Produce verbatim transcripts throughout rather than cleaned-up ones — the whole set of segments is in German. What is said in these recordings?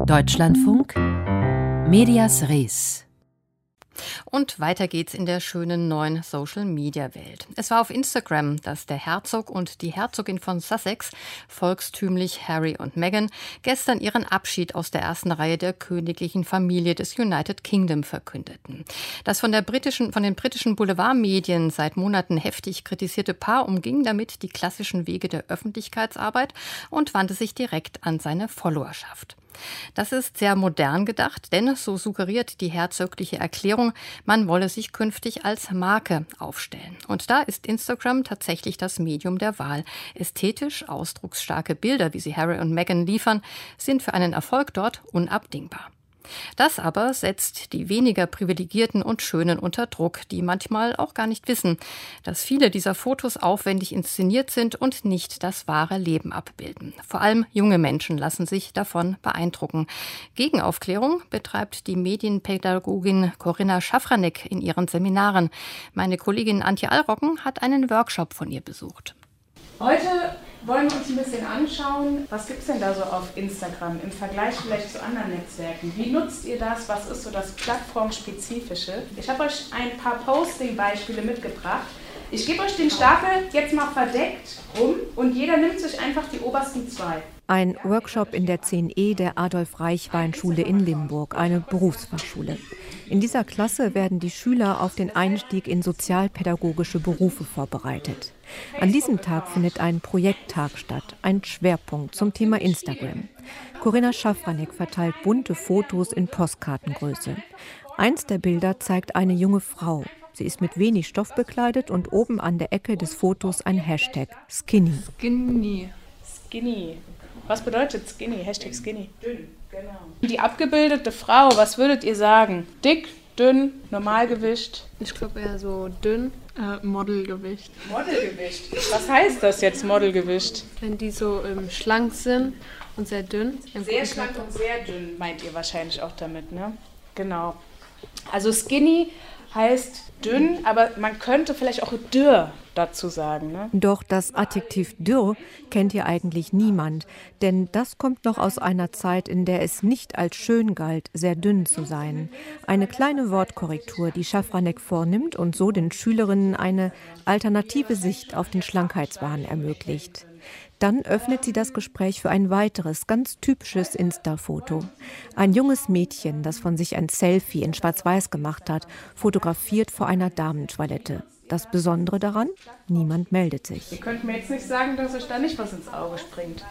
Deutschlandfunk Medias Res. Und weiter geht's in der schönen neuen Social-Media-Welt. Es war auf Instagram, dass der Herzog und die Herzogin von Sussex, volkstümlich Harry und Meghan, gestern ihren Abschied aus der ersten Reihe der königlichen Familie des United Kingdom verkündeten. Das von, der britischen, von den britischen Boulevardmedien seit Monaten heftig kritisierte Paar umging damit die klassischen Wege der Öffentlichkeitsarbeit und wandte sich direkt an seine Followerschaft. Das ist sehr modern gedacht, denn so suggeriert die herzogliche Erklärung, man wolle sich künftig als Marke aufstellen. Und da ist Instagram tatsächlich das Medium der Wahl. Ästhetisch ausdrucksstarke Bilder, wie sie Harry und Meghan liefern, sind für einen Erfolg dort unabdingbar. Das aber setzt die weniger Privilegierten und Schönen unter Druck, die manchmal auch gar nicht wissen, dass viele dieser Fotos aufwendig inszeniert sind und nicht das wahre Leben abbilden. Vor allem junge Menschen lassen sich davon beeindrucken. Gegenaufklärung betreibt die Medienpädagogin Corinna Schafranek in ihren Seminaren. Meine Kollegin Antje Allrocken hat einen Workshop von ihr besucht. Heute wollen wir uns ein bisschen anschauen, was gibt es denn da so auf Instagram im Vergleich vielleicht zu anderen Netzwerken? Wie nutzt ihr das? Was ist so das Plattformspezifische? Ich habe euch ein paar Posting-Beispiele mitgebracht. Ich gebe euch den Stapel jetzt mal verdeckt rum und jeder nimmt sich einfach die obersten zwei. Ein Workshop in der zehn E der Adolf-Reichwein-Schule in Limburg, eine Berufsfachschule. In dieser Klasse werden die Schüler auf den Einstieg in sozialpädagogische Berufe vorbereitet. An diesem Tag findet ein Projekttag statt, ein Schwerpunkt zum Thema Instagram. Corinna Schafranek verteilt bunte Fotos in Postkartengröße. Eins der Bilder zeigt eine junge Frau. Sie ist mit wenig Stoff bekleidet und oben an der Ecke des Fotos ein Hashtag Skinny. Skinny. Skinny. Was bedeutet Skinny? Hashtag Skinny. Dünn, genau. Die abgebildete Frau, was würdet ihr sagen? Dick, dünn, Normalgewicht? Ich glaube eher so dünn, äh, Modelgewicht. Modelgewicht? Was heißt das jetzt, Modelgewicht? Wenn die so ähm, schlank sind und sehr dünn. Sehr schlank und sehr dünn meint ihr wahrscheinlich auch damit, ne? Genau. Also Skinny heißt dünn, aber man könnte vielleicht auch dürr dazu sagen. Ne? Doch das Adjektiv dürr kennt hier eigentlich niemand, denn das kommt noch aus einer Zeit, in der es nicht als schön galt, sehr dünn zu sein. Eine kleine Wortkorrektur, die Schafranek vornimmt und so den Schülerinnen eine alternative Sicht auf den Schlankheitswahn ermöglicht. Dann öffnet sie das Gespräch für ein weiteres, ganz typisches Insta-Foto. Ein junges Mädchen, das von sich ein Selfie in Schwarz-Weiß gemacht hat, fotografiert vor einer Damentoilette. Das Besondere daran? Niemand meldet sich. Ihr könnt mir jetzt nicht sagen, dass euch da nicht was ins Auge springt.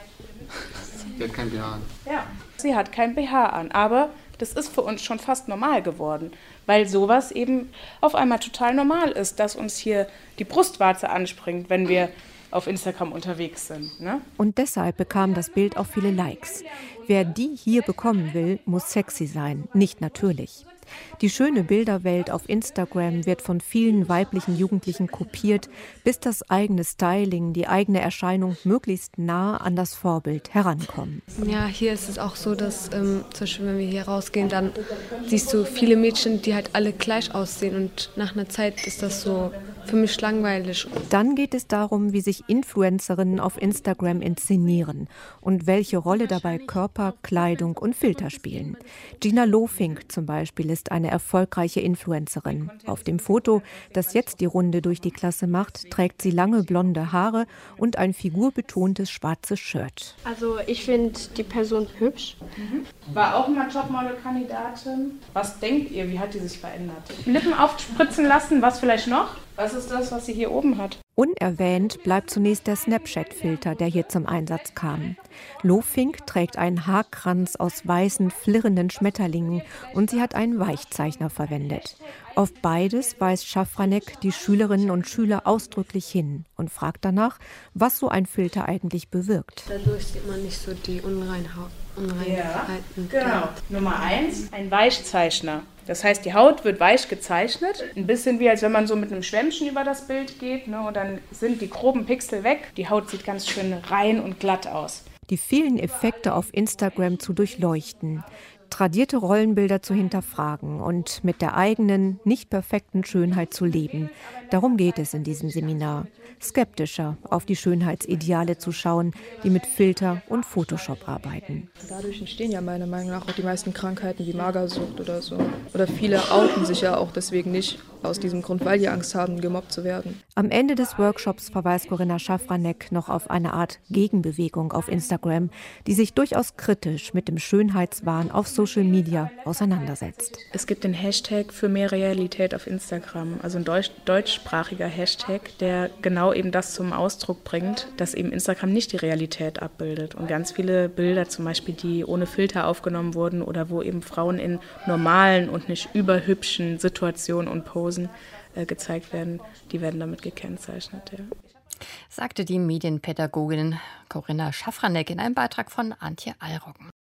Sie hat kein B H an. Ja, sie hat kein B H an, aber das ist für uns schon fast normal geworden, weil sowas eben auf einmal total normal ist, dass uns hier die Brustwarze anspringt, wenn wir auf Instagram unterwegs sind. Ne? Und deshalb bekam das Bild auch viele Likes. Wer die hier bekommen will, muss sexy sein, nicht natürlich. Die schöne Bilderwelt auf Instagram wird von vielen weiblichen Jugendlichen kopiert, bis das eigene Styling, die eigene Erscheinung möglichst nah an das Vorbild herankommen. Ja, hier ist es auch so, dass ähm, zum Beispiel, wenn wir hier rausgehen, dann siehst du viele Mädchen, die halt alle gleich aussehen und nach einer Zeit ist das so für mich langweilig. Dann geht es darum, wie sich Influencerinnen auf Instagram inszenieren und welche Rolle dabei Körper, Kleidung und Filter spielen. Gina Lofink zum Beispiel ist eine erfolgreiche Influencerin. Auf dem Foto, das jetzt die Runde durch die Klasse macht, trägt sie lange blonde Haare und ein figurbetontes schwarzes Shirt. Also ich finde die Person hübsch. Mhm. War auch mal Topmodel-Kandidatin. Was denkt ihr, wie hat die sich verändert? Lippen aufspritzen lassen, was vielleicht noch? Was ist das, was sie hier oben hat? Unerwähnt bleibt zunächst der Snapchat-Filter, der hier zum Einsatz kam. Lofink trägt einen Haarkranz aus weißen, flirrenden Schmetterlingen und sie hat einen Weichzeichner verwendet. Auf beides weist Schafranek die Schülerinnen und Schüler ausdrücklich hin und fragt danach, was so ein Filter eigentlich bewirkt. Dadurch sieht man nicht so die Unreinha- Unreinheiten. Ja, genau. Nummer eins, ein Weichzeichner. Das heißt, die Haut wird weich gezeichnet, ein bisschen wie als wenn man so mit einem Schwämmchen über das Bild geht, ne, und dann sind die groben Pixel weg. Die Haut sieht ganz schön rein und glatt aus. Die vielen Effekte auf Instagram zu durchleuchten. tradierte Rollenbilder zu hinterfragen und mit der eigenen, nicht perfekten Schönheit zu leben. Darum geht es in diesem Seminar. Skeptischer auf die Schönheitsideale zu schauen, die mit Filter und Photoshop arbeiten. Dadurch entstehen ja meiner Meinung nach auch die meisten Krankheiten wie Magersucht oder so. Oder viele outen sich ja auch deswegen nicht aus diesem Grund, weil die Angst haben, gemobbt zu werden. Am Ende des Workshops verweist Corinna Szafranek noch auf eine Art Gegenbewegung auf Instagram, die sich durchaus kritisch mit dem Schönheitswahn auf Social Media auseinandersetzt. Es gibt den Hashtag für mehr Realität auf Instagram, also ein deutsch, deutschsprachiger Hashtag, der genau eben das zum Ausdruck bringt, dass eben Instagram nicht die Realität abbildet. Und ganz viele Bilder zum Beispiel, die ohne Filter aufgenommen wurden oder wo eben Frauen in normalen und nicht überhübschen Situationen und Posen äh, gezeigt werden, die werden damit gekennzeichnet. Ja. Sagte die Medienpädagogin Corinna Szafranek in einem Beitrag von Antje Allroggen.